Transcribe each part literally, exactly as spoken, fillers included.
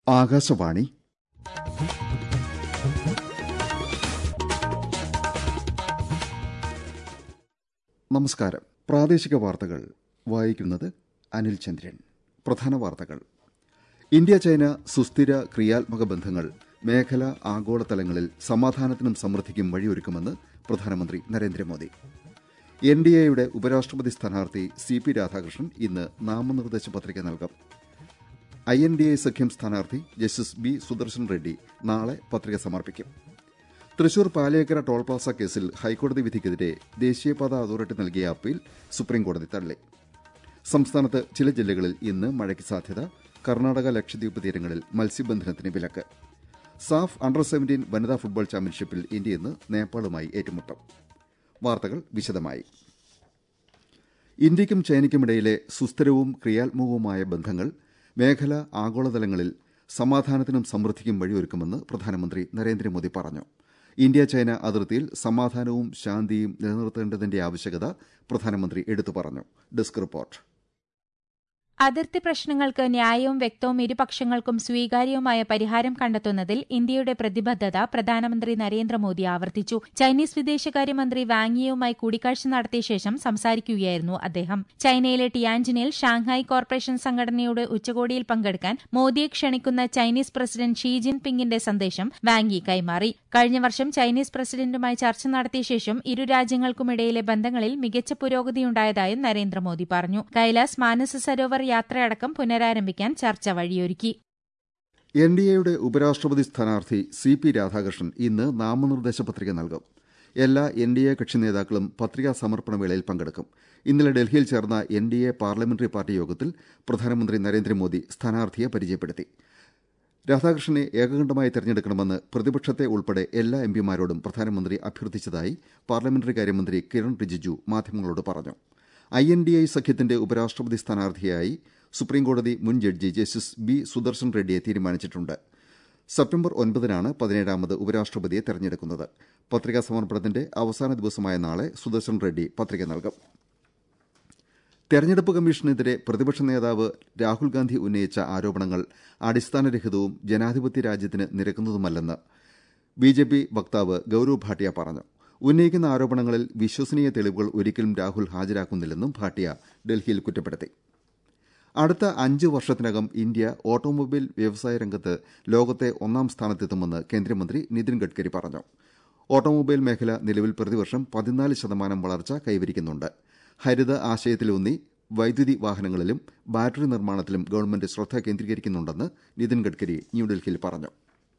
ആകാശവാണി. നമസ്കാരം. പ്രാദേശിക വാർത്തകൾ വായിക്കുന്നത് അനിൽ ചന്ദ്രൻ. പ്രധാന വാർത്തകൾ. ഇന്ത്യ ചൈന സുസ്ഥിര ക്രിയാത്മക ബന്ധങ്ങൾ മേഖല ആഗോള തലങ്ങളിൽ സമാധാനത്തിനും സമൃദ്ധിക്കും വഴിയൊരുക്കുമെന്ന് പ്രധാനമന്ത്രി നരേന്ദ്രമോദി. എൻ ഡി എയുടെ ഉപരാഷ്ട്രപതി സ്ഥാനാർത്ഥി സി പി രാധാകൃഷ്ണൻ ഇന്ന് നാമനിർദ്ദേശ പത്രിക നൽകും. ഐ എൻ ഡി എ സഖ്യം സ്ഥാനാർത്ഥി ജസ്റ്റിസ് ബി സുദർശൻ റെഡ്ഡി നാളെ പത്രിക സമർപ്പിക്കും. തൃശൂർ പാലിയേക്കര ടോൾ പ്ലാസ കേസിൽ ഹൈക്കോടതി വിധിക്കെതിരെ ദേശീയപാത അതോറിറ്റി നൽകിയ അപ്പീൽ സുപ്രീംകോടതി തള്ളി. സംസ്ഥാനത്ത് ചില ജില്ലകളിൽ ഇന്ന് മഴയ്ക്ക് സാധ്യത. കർണാടക ലക്ഷദ്വീപ് തീരങ്ങളിൽ മത്സ്യബന്ധനത്തിന് വിലക്ക്. സാഫ് അണ്ടർ സെവന്റീൻ വനിതാ ഫുട്ബോൾ ചാമ്പ്യൻഷിപ്പിൽ ഇന്ത്യ ഇന്ന് നേപ്പാളുമായി ഏറ്റുമുട്ടും. വാർത്തകൾ വിശദമായി. ഇന്ത്യയ്ക്കും ചൈനയ്ക്കുമിടയിലെ സുസ്ഥിരവും ക്രിയാത്മകവുമായ ബന്ധങ്ങൾ മേഖല ആഗോളതലങ്ങളിൽ സമാധാനത്തിനും സമൃദ്ധിക്കും വഴിയൊരുക്കുമെന്ന് പ്രധാനമന്ത്രി നരേന്ദ്രമോദി പറഞ്ഞു. ഇന്ത്യ ചൈന അതിർത്തിയിൽ സമാധാനവും ശാന്തിയും നിലനിർത്തേണ്ടതിന്റെ ആവശ്യകത പ്രധാനമന്ത്രി എടുത്തു പറഞ്ഞു. Desk report. അതിർത്തി പ്രശ്നങ്ങൾക്ക് ന്യായവും വ്യക്തവും ഇരുപക്ഷങ്ങൾക്കും സ്വീകാര്യവുമായ പരിഹാരം കണ്ടെത്തുന്നതിൽ ഇന്ത്യയുടെ പ്രതിബദ്ധത പ്രധാനമന്ത്രി നരേന്ദ്രമോദി ആവർത്തിച്ചു. ചൈനീസ് വിദേശകാര്യമന്ത്രി വാങ്യിയുമായി കൂടിക്കാഴ്ച നടത്തിയ ശേഷം സംസാരിക്കുകയായിരുന്നു അദ്ദേഹം. ചൈനയിലെ ടിയാൻജിനിൽ ഷാങ്ഹായ് കോർപ്പറേഷൻ സംഘടനയുടെ ഉച്ചകോടിയിൽ പങ്കെടുക്കാൻ മോദിയെ ക്ഷണിക്കുന്ന ചൈനീസ് പ്രസിഡന്റ് ഷീ ജിൻ പിങ്ങിന്റെ സന്ദേശം വാങ്യി കൈമാറി. കഴിഞ്ഞ വർഷം ചൈനീസ് പ്രസിഡന്റുമായി ചർച്ച നടത്തിയ ശേഷം ഇരു രാജ്യങ്ങൾക്കുമിടയിലെ ബന്ധങ്ങളിൽ മികച്ച പുരോഗതിയുണ്ടായതായും നരേന്ദ്രമോദി പറഞ്ഞു. കൈലാസ് മാനസ സരോവർ യാത്രയടക്കം പുനരാരംഭിക്കാൻ ചർച്ച വഴിയൊരുക്കി. എൻ ഡി എയുടെ ഉപരാഷ്ട്രപതി സ്ഥാനാർത്ഥി സി പി രാധാകൃഷ്ണൻ ഇന്ന് നാമനിർദ്ദേശ പത്രിക നൽകും. എല്ലാ എൻ ഡി എ കക്ഷി നേതാക്കളും പത്രികാ സമർപ്പണ വേളയിൽ പങ്കെടുക്കും. ഇന്നലെ ഡൽഹിയിൽ ചേർന്ന N D A parliamentary party യോഗത്തിൽ പ്രധാനമന്ത്രി നരേന്ദ്രമോദി സ്ഥാനാർത്ഥിയെ പരിചയപ്പെടുത്തി. രാധാകൃഷ്ണനെ ഏകകണ്ഠമായി തെരഞ്ഞെടുക്കണമെന്ന് പ്രതിപക്ഷത്തെ ഉൾപ്പെടെ എല്ലാ എം പിമാരോടും പ്രധാനമന്ത്രി അഭ്യർത്ഥിച്ചതായി പാർലമെന്ററി കാര്യമന്ത്രി കിരൺ റിജിജു മാധ്യമങ്ങളോട് പറഞ്ഞു. ഐ എൻ ഡി ഐ സഖ്യത്തിന്റെ ഉപരാഷ്ട്രപതി സ്ഥാനാർത്ഥിയായി സുപ്രീംകോടതി മുൻ ജഡ്ജി ജസ്റ്റിസ് ബി സുദർശൻ റെഡ്ഡിയെ തീരുമാനിച്ചിട്ടുണ്ട്. സെപ്റ്റംബർ ഒൻപതിനാണ് പതിനേഴാമത് ഉപരാഷ്ട്രപതിയെ തെരഞ്ഞെടുക്കുന്നത്. പത്രികാ സമർപ്പണത്തിന്റെ അവസാന ദിവസമായ നാളെ സുദർശൻ റെഡ്ഡി പത്രിക നൽകും. തെരഞ്ഞെടുപ്പ് കമ്മീഷനെതിരെ പ്രതിപക്ഷ നേതാവ് രാഹുൽ ഗാന്ധി ഉന്നയിച്ച ആരോപണങ്ങൾ അടിസ്ഥാനരഹിതവും ജനാധിപത്യ രാജ്യത്തിന് നിരക്കുന്നതുമല്ലെന്ന് ബി ജെ പി വക്താവ് ഗൌരവ് ഭാട്ടിയ പറഞ്ഞു. ഉന്നയിക്കുന്ന ആരോപണങ്ങളിൽ വിശ്വസനീയ തെളിവുകൾ ഒരിക്കലും രാഹുൽ ഹാജരാക്കുന്നില്ലെന്നും ഭാട്ടിയ ഡൽഹിയിൽ കുറ്റപ്പെടുത്തി. അടുത്ത അഞ്ച് വർഷത്തിനകം ഇന്ത്യ ഓട്ടോമൊബൈൽ വ്യവസായ രംഗത്ത് ലോകത്തെ ഒന്നാം സ്ഥാനത്തെത്തുമെന്ന് കേന്ദ്രമന്ത്രി നിതിൻ ഗഡ്കരി പറഞ്ഞു. ഓട്ടോമൊബൈൽ മേഖല നിലവിൽ പ്രതിവർഷം പതിനാല് ശതമാനം വളർച്ച കൈവരിക്കുന്നുണ്ട്. ഹരിത ആശയത്തിലൂന്നി വൈദ്യുതി വാഹനങ്ങളിലും ബാറ്ററി നിർമ്മാണത്തിലും ഗവൺമെന്റ് ശ്രദ്ധ കേന്ദ്രീകരിക്കുന്നുണ്ടെന്ന് നിതിൻ ഗഡ്കരി ന്യൂഡൽഹിയിൽ പറഞ്ഞു.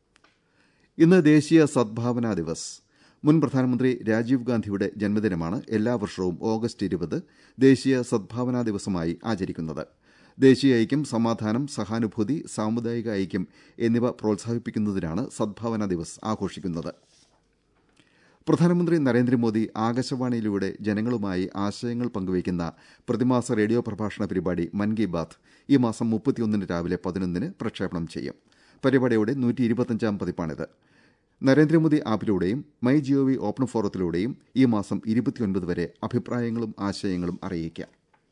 ഇന്ന് ദേശീയ സദ്ഭാവനാ ദിവസ്. മുൻ പ്രധാനമന്ത്രി രാജീവ് ഗാന്ധിയുടെ ജന്മദിനമാണ് എല്ലാ വർഷവും ഓഗസ്റ്റ് ഇരുപത് ദേശീയ സദ്ഭാവനാ ദിവസമായി ആചരിക്കുന്നത്. ദേശീയ ഐക്യം, സമാധാനം, സഹാനുഭൂതി, സാമുദായിക ഐക്യം എന്നിവ പ്രോത്സാഹിപ്പിക്കുന്നതിനാണ് സദ്ഭാവനാ ദിവസ് ആഘോഷിക്കുന്നത്. പ്രധാനമന്ത്രി നരേന്ദ്രമോദി ആകാശവാണിയിലൂടെ ജനങ്ങളുമായി ആശയങ്ങൾ പങ്കുവയ്ക്കുന്ന പ്രതിമാസ റേഡിയോ പ്രഭാഷണ പരിപാടി മൻ കി ബാത്ത് ഈ മാസം മുപ്പത്തിയൊന്നിന് രാവിലെ പതിനൊന്നിന് പ്രക്ഷേപണം ചെയ്യും. പരിപാടിയുടെ നൂറ്റി ഇരുപത്തിയഞ്ചാം പതിപ്പാണിത്. നരേന്ദ്രമോദി ആപ്പിലൂടെയും മൈ ജിഒവി ഓപ്പൺ ഫോറത്തിലൂടെയും ഈ മാസം ഇരുപത്തിയൊൻപത് വരെ അഭിപ്രായങ്ങളും ആശയങ്ങളും അറിയിക്കാം.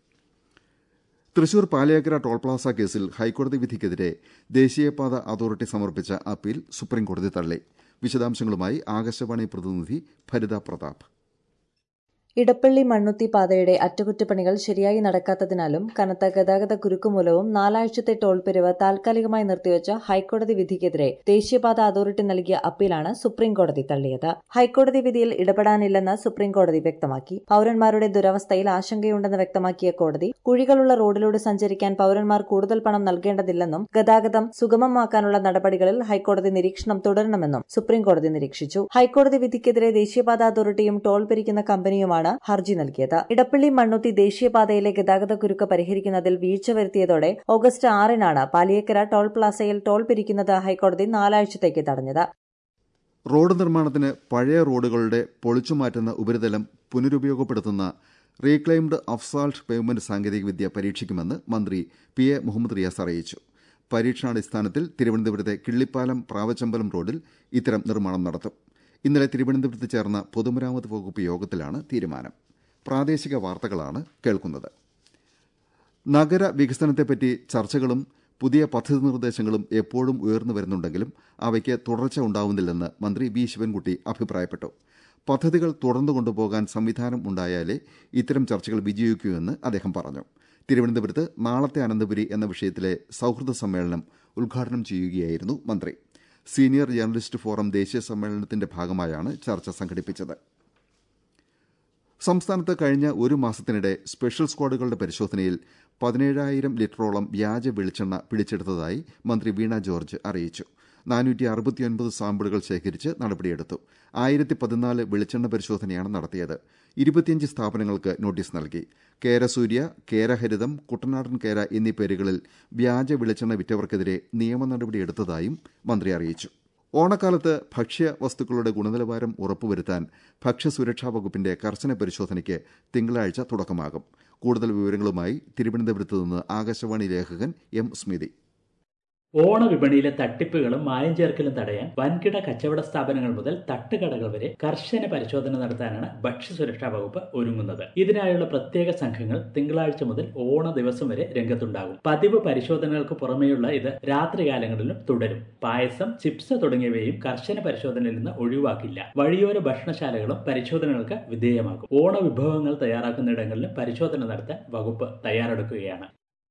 തൃശൂർ പാലിയേക്കര ടോൾ പ്ലാസ കേസിൽ ഹൈക്കോടതി വിധിക്കെതിരെ ദേശീയപാത അതോറിറ്റി സമർപ്പിച്ച അപ്പീൽ സുപ്രീംകോടതി തള്ളി. വിശദാംശങ്ങളുമായി ആകാശവാണി പ്രതിനിധി ഭരിത പ്രതാപ്. ഇടപ്പള്ളി മണ്ണുത്തി പാതയുടെ അറ്റകുറ്റപ്പണികൾ ശരിയായി നടക്കാത്തതിനാലും കനത്ത ഗതാഗത കുരുക്കുമൂലവും നാലാഴ്ചത്തെ ടോൾ പിരിവ് താൽക്കാലികമായി നിർത്തിവച്ച ഹൈക്കോടതി വിധിക്കെതിരെ ദേശീയപാത അതോറിറ്റി നൽകിയ അപ്പീലാണ് സുപ്രീംകോടതി തള്ളിയത്. ഹൈക്കോടതി വിധിയിൽ ഇടപെടാനില്ലെന്ന് സുപ്രീംകോടതി വ്യക്തമാക്കി. പൌരന്മാരുടെ ദുരവസ്ഥയിൽ ആശങ്കയുണ്ടെന്ന് വ്യക്തമാക്കിയ കോടതി കുഴികളുള്ള റോഡിലൂടെ സഞ്ചരിക്കാൻ പൌരന്മാർ കൂടുതൽ പണം നൽകേണ്ടതില്ലെന്നും ഗതാഗതം സുഗമമാക്കാനുള്ള നടപടികളിൽ ഹൈക്കോടതി നിരീക്ഷണം തുടരണമെന്നും സുപ്രീംകോടതി നിരീക്ഷിച്ചു. ഹൈക്കോടതി വിധിക്കെതിരെ ദേശീയപാത അതോറിറ്റിയും ടോൾ പിരിക്കുന്ന കമ്പനിയുമാണ് ഹർജി നൽകിയത്. ഇടപ്പള്ളി മണ്ണുത്തി ദേശീയപാതയിലെ ഗതാഗത കുരുക്ക് പരിഹരിക്കുന്നതിൽ വീഴ്ച വരുത്തിയതോടെ ഓഗസ്റ്റ് ആറിനാണ് പാലിയേക്കര ടോൾ പ്ലാസയിൽ ടോൾ പിരിക്കുന്നത് ഹൈക്കോടതി നാലാഴ്ചത്തേക്ക് തടഞ്ഞത്. റോഡ് നിർമ്മാണത്തിന് പഴയ റോഡുകളുടെ പൊളിച്ചുമാറ്റുന്ന ഉപരിതലം പുനരുപയോഗപ്പെടുത്തുന്ന റീക്ലൈംഡ് അഫ്സാൾട്ട് പേയ്മെന്റ് സാങ്കേതികവിദ്യ പരീക്ഷിക്കുമെന്ന് മന്ത്രി പി എ മുഹമ്മദ് റിയാസ് അറിയിച്ചു. പരീക്ഷണാടിസ്ഥാനത്തിൽ തിരുവനന്തപുരത്തെ കിള്ളിപ്പാലം പ്രാവച്ചമ്പലം റോഡിൽ ഇത്തരം നിർമ്മാണം നടത്തും. ഇന്നലെ തിരുവനന്തപുരത്ത് ചേർന്ന പൊതുമരാമത്ത് വകുപ്പ് യോഗത്തിലാണ് തീരുമാനം. പ്രാദേശിക വാർത്തകളാണ് കേൾക്കുന്നത്. നഗര വികസനത്തെപ്പറ്റി ചർച്ചകളും പുതിയ പദ്ധതി നിർദ്ദേശങ്ങളും എപ്പോഴും ഉയർന്നു വരുന്നുണ്ടെങ്കിലും അവയ്ക്ക് തുടർച്ച ഉണ്ടാവുന്നില്ലെന്ന് മന്ത്രി വി ശിവൻകുട്ടി അഭിപ്രായപ്പെട്ടു. പദ്ധതികൾ തുടർന്നു കൊണ്ടുപോകാൻ സംവിധാനം ഉണ്ടായാലേ ഇത്തരം ചർച്ചകൾ വിജയിക്കൂ എന്ന് അദ്ദേഹം പറഞ്ഞു. തിരുവനന്തപുരത്ത് നാളത്തെ അനന്തപുരി എന്ന വിഷയത്തിലെ സൌഹൃദ സമ്മേളനം ഉദ്ഘാടനം ചെയ്യുകയായിരുന്നു മന്ത്രി. സീനിയർ ജേർണലിസ്റ്റ് ഫോറം ദേശീയ സമ്മേളനത്തിന്റെ ഭാഗമായാണ് ചർച്ച സംഘടിപ്പിച്ചത്. സംസ്ഥാനത്ത് കഴിഞ്ഞ ഒരു മാസത്തിനിടെ സ്പെഷ്യൽ സ്ക്വാഡുകളുടെ പരിശോധനയിൽ പതിനേഴായിരം ലിറ്ററോളം വ്യാജ വെളിച്ചെണ്ണ പിടിച്ചെടുത്തതായി മന്ത്രി വീണ ജോർജ് അറിയിച്ചു. നാനൂറ്റി അറുപത്തിയൊൻപത് സാമ്പിളുകൾ ശേഖരിച്ച് നടപടിയെടുത്തു. ആയിരത്തി പതിനാല് വെളിച്ചെണ്ണ പരിശോധനയാണ് നടത്തിയത്. ഇരുപത്തിയഞ്ച് സ്ഥാപനങ്ങൾക്ക് നോട്ടീസ് നൽകി. കേരസൂര്യ, കേരഹരിതം, കുട്ടനാടൻ കേര എന്നീ പേരുകളിൽ വ്യാജ വെളിച്ചെണ്ണ വിറ്റവർക്കെതിരെ നിയമ നടപടിയെടുത്തതായും മന്ത്രി അറിയിച്ചു. ഓണക്കാലത്ത് ഭക്ഷ്യ വസ്തുക്കളുടെ ഗുണനിലവാരം ഉറപ്പുവരുത്താൻ ഭക്ഷ്യസുരക്ഷാ വകുപ്പിന്റെ കർശന പരിശോധനയ്ക്ക് തിങ്കളാഴ്ച തുടക്കമാകും. കൂടുതൽ വിവരങ്ങളുമായി തിരുവനന്തപുരത്ത് നിന്ന് ആകാശവാണി ലേഖകൻ എം സ്മിതി. ഓണവിപണിയിലെ തട്ടിപ്പുകളും മായം ചേർക്കലും തടയാൻ വൻകിട കച്ചവട സ്ഥാപനങ്ങൾ മുതൽ തട്ടുകടകൾ വരെ കർശന പരിശോധന നടത്താനാണ് ഭക്ഷ്യസുരക്ഷാ വകുപ്പ് ഒരുങ്ങുന്നത്. ഇതിനായുള്ള പ്രത്യേക സംഘങ്ങൾ തിങ്കളാഴ്ച മുതൽ ഓണ ദിവസം വരെ രംഗത്തുണ്ടാകും. പതിവ് പരിശോധനകൾക്ക് പുറമെയുള്ള ഇത് രാത്രികാലങ്ങളിലും തുടരും. പായസം, ചിപ്സ് തുടങ്ങിയവയും കർശന പരിശോധനയിൽ നിന്ന് ഒഴിവാക്കില്ല. വഴിയോര ഭക്ഷണശാലകളും പരിശോധനകൾക്ക് വിധേയമാകും. ഓണ വിഭവങ്ങൾ തയ്യാറാക്കുന്നിടങ്ങളിലും പരിശോധന നടത്താൻ വകുപ്പ് തയ്യാറെടുക്കുകയാണ്.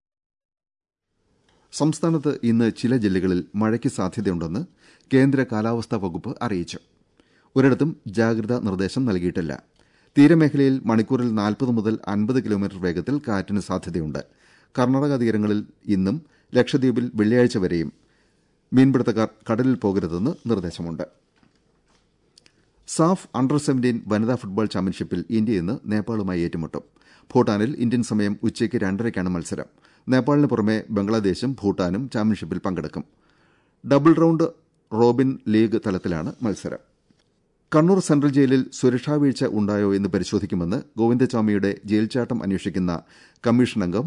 സംസ്ഥാനത്ത് ഇന്ന് ചില ജില്ലകളിൽ മഴയ്ക്ക് സാധ്യതയുണ്ടെന്ന് കേന്ദ്ര കാലാവസ്ഥാ വകുപ്പ് അറിയിച്ചു. ഒരിടത്തും ജാഗ്രതാ നിർദ്ദേശം നൽകിയിട്ടില്ല. തീരമേഖലയിൽ മണിക്കൂറിൽ നാൽപ്പത് മുതൽ അൻപത് കിലോമീറ്റർ വേഗത്തിൽ കാറ്റിന് സാധ്യതയുണ്ട്. കർണാടക തീരങ്ങളിൽ ഇന്നും ലക്ഷദ്വീപിൽ വെള്ളിയാഴ്ച വരെയും മീൻപിടുത്തക്കാർ കടലിൽ പോകരുതെന്ന് നിർദ്ദേശമുണ്ട്. സാഫ് അണ്ടർ സെവന്റീൻ വനിതാ ഫുട്ബോൾ ചാമ്പ്യൻഷിപ്പിൽ ഇന്ത്യ ഇന്ന് നേപ്പാളുമായി ഏറ്റുമുട്ടും. ഭൂട്ടാനിൽ ഇന്ത്യൻ സമയം ഉച്ചയ്ക്ക് രണ്ടരയ്ക്കാണ് മത്സരം. നേപ്പാളിന് പുറമെ ബംഗ്ലാദേശും ഭൂട്ടാനും ചാമ്പ്യൻഷിപ്പിൽ പങ്കെടുക്കും. ഡബിൾ റൌണ്ട് റോബിൻ ലീഗ് തലത്തിലാണ് മത്സരം. കണ്ണൂർ സെൻട്രൽ ജയിലിൽ സുരക്ഷാ വീഴ്ച ഉണ്ടായോ എന്ന് പരിശോധിക്കുമെന്ന് ഗോവിന്ദസ്വാമിയുടെ ജയിൽ ചാട്ടം അന്വേഷിക്കുന്ന കമ്മീഷൻ അംഗം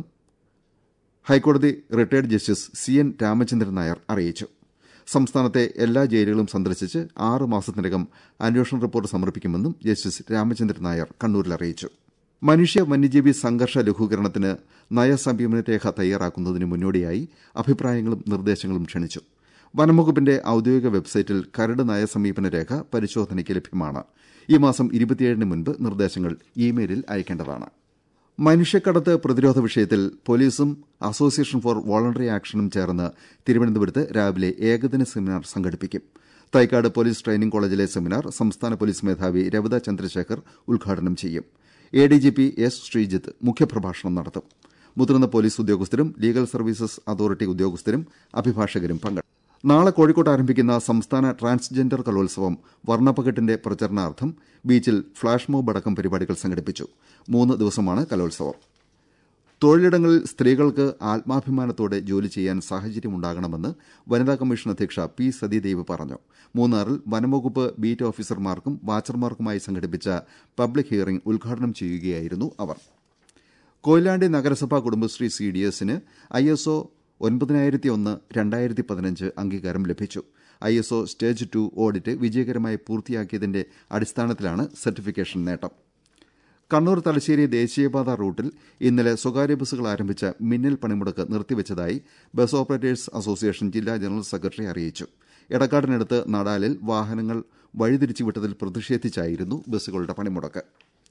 ഹൈക്കോടതി retired justice C N Ramachandran Nair അറിയിച്ചു. സംസ്ഥാനത്തെ എല്ലാ ജയിലുകളും സന്ദർശിച്ച് ആറ് മാസത്തിനകം അന്വേഷണ റിപ്പോർട്ട് സമർപ്പിക്കുമെന്നും ജസ്റ്റിസ് രാമചന്ദ്രൻ നായർ കണ്ണൂരിൽ അറിയിച്ചു. മനുഷ്യ വന്യജീവി സംഘർഷ ലഘൂകരണത്തിന് നയസമീപന രേഖ തയ്യാറാക്കുന്നതിന് മുന്നോടിയായി അഭിപ്രായങ്ങളും നിർദ്ദേശങ്ങളും ക്ഷണിച്ചു. വനംവകുപ്പിന്റെ ഔദ്യോഗിക വെബ്സൈറ്റിൽ കരട് നയസമീപന രേഖ പരിശോധനയ്ക്ക് ലഭ്യമാണ്. ഈ മാസം ഇരുപത്തിയേഴിന് മുൻപ് നിർദ്ദേശങ്ങൾ ഇമെയിലിൽ അയക്കേണ്ടതാണ്. മനുഷ്യക്കടത്ത് പ്രതിരോധ വിഷയത്തിൽ പോലീസും അസോസിയേഷൻ ഫോർ വോളണ്ടറി ആക്ഷനും ചേർന്ന് തിരുവനന്തപുരത്ത് രാവിലെ ഏകദിന സെമിനാർ സംഘടിപ്പിക്കും. തൈക്കാട് പോലീസ് ട്രെയിനിംഗ് കോളേജിലെ സെമിനാർ സംസ്ഥാന പോലീസ് മേധാവി രവിത ചന്ദ്രശേഖർ ഉദ്ഘാടനം ചെയ്യും. A D G P S Sreejith മുഖ്യപ്രഭാഷണം നടത്തും. മുതിർന്ന പോലീസ് ഉദ്യോഗസ്ഥരും ലീഗൽ സർവീസസ് അതോറിറ്റി ഉദ്യോഗസ്ഥരും അഭിഭാഷകരും പങ്കെടുക്കും. നാളെ കോഴിക്കോട്ട് ആരംഭിക്കുന്ന സംസ്ഥാന ട്രാൻസ്ജെൻഡർ കലോത്സവം വർണ്ണപ്പകട്ടിന്റെ പ്രചരണാർത്ഥം ബീച്ചിൽ ഫ്ളാഷ് മോബ് അടക്കം പരിപാടികൾ സംഘടിപ്പിച്ചു. മൂന്ന് ദിവസമാണ് കലോത്സവം. തൊഴിലിടങ്ങളിൽ സ്ത്രീകൾക്ക് ആത്മാഭിമാനത്തോടെ ജോലി ചെയ്യാൻ സാഹചര്യമുണ്ടാകണമെന്ന് വനിതാ കമ്മീഷൻ അധ്യക്ഷ പി സതീദേവി പറഞ്ഞു. മൂന്നാറിൽ വനംവകുപ്പ് ബീറ്റ് ഓഫീസർമാർക്കും വാച്ചർമാർക്കുമായി സംഘടിപ്പിച്ച പബ്ലിക് ഹിയറിംഗ് ഉദ്ഘാടനം ചെയ്യുകയായിരുന്നു അവർ. കൊയിലാണ്ടി നഗരസഭാ കുടുംബശ്രീ സി ഡി എസിന് ഐ എസ് ഒ ഒൻപതിനായിരത്തി ഒന്ന് രണ്ടായിരത്തി പതിനഞ്ച് അംഗീകാരം ലഭിച്ചു. I S O stage two audit വിജയകരമായി പൂർത്തിയാക്കിയതിന്റെ അടിസ്ഥാനത്തിലാണ് സർട്ടിഫിക്കേഷൻ നേട്ടം. കണ്ണൂർ തലശ്ശേരി ദേശീയപാത റൂട്ടിൽ ഇന്നലെ സ്വകാര്യ ബസ്സുകൾ ആരംഭിച്ച മിന്നൽ പണിമുടക്ക് നിർത്തിവച്ചതായി ബസ് ഓപ്പറേറ്റേഴ്സ് അസോസിയേഷൻ ജില്ലാ ജനറൽ സെക്രട്ടറി അറിയിച്ചു. എടക്കാടിനടുത്ത് നടാലിൽ വാഹനങ്ങൾ വഴിതിരിച്ചുവിട്ടതിൽ പ്രതിഷേധിച്ചായിരുന്നു ബസ്സുകളുടെ പണിമുടക്ക്.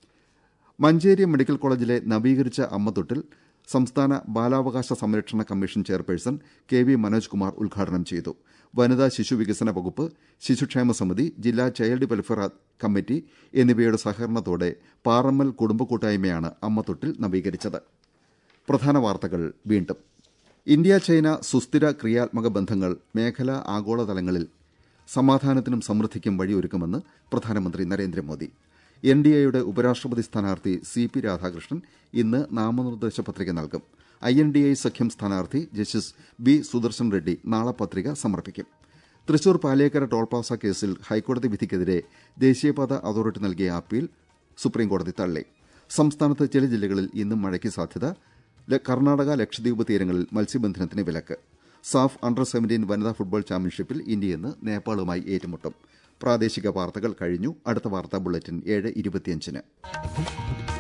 മഞ്ചേരി മെഡിക്കൽ കോളേജിലെ നവീകരിച്ച അമ്മത്തൊട്ടിൽ സംസ്ഥാന ബാലാവകാശ സംരക്ഷണ commission chairperson K V Manoj Kumar ഉദ്ഘാടനം ചെയ്തു. വനിതാ ശിശു വികസന വകുപ്പ്, ശിശുക്ഷേമ സമിതി, ജില്ലാ ചൈൽഡ് വെൽഫെയർ കമ്മിറ്റി എന്നിവയുടെ സഹകരണത്തോടെ പാറമ്മൽ കുടുംബ കൂട്ടായ്മയാണ് അമ്മത്തൊട്ടിൽ നവീകരിച്ചത്. പ്രധാന വാർത്തകൾ വീണ്ടും. ഇന്ത്യ ചൈന സുസ്ഥിര ക്രിയാത്മക ബന്ധങ്ങൾ മേഖലാ ആഗോള തലങ്ങളിൽ സമാധാനത്തിനും സമൃദ്ധിക്കും വഴിയൊരുക്കുമെന്ന് പ്രധാനമന്ത്രി നരേന്ദ്രമോദി. എൻ ഡി എയുടെ ഉപരാഷ്ട്രപതി സ്ഥാനാർത്ഥി സി പി രാധാകൃഷ്ണൻ ഇന്ന് നാമനിർദ്ദേശ പത്രിക നൽകും. ഐ എൻ ഡി എ സഖ്യം സ്ഥാനാർത്ഥി ജസ്റ്റിസ് ബി സുദർശൻ റെഡ്ഡി നാളെ പത്രിക സമർപ്പിക്കും. തൃശൂർ പാലിയേക്കര ടോൾപാസ കേസിൽ ഹൈക്കോടതി വിധിക്കെതിരെ ദേശീയപാത അതോറിറ്റി നൽകിയ അപ്പീൽ സുപ്രീംകോടതി തള്ളി. സംസ്ഥാനത്ത് ചില ജില്ലകളിൽ ഇന്നും മഴയ്ക്ക് സാധ്യത. കർണാടക ലക്ഷദ്വീപ് തീരങ്ങളിൽ മത്സ്യബന്ധനത്തിന് വിലക്ക്. സാഫ് അണ്ടർ സെവന്റീൻ വനിതാ ഫുട്ബോൾ ചാമ്പ്യൻഷിപ്പിൽ ഇന്ത്യ ഇന്ന് നേപ്പാളുമായി ഏറ്റുമുട്ടും. പ്രാദേശിക വാർത്തകൾ കഴിഞ്ഞു. അടുത്ത വാർത്താ ബുള്ളറ്റിൻ ഏഴ് ഇരുപത്തിയഞ്ചിന്.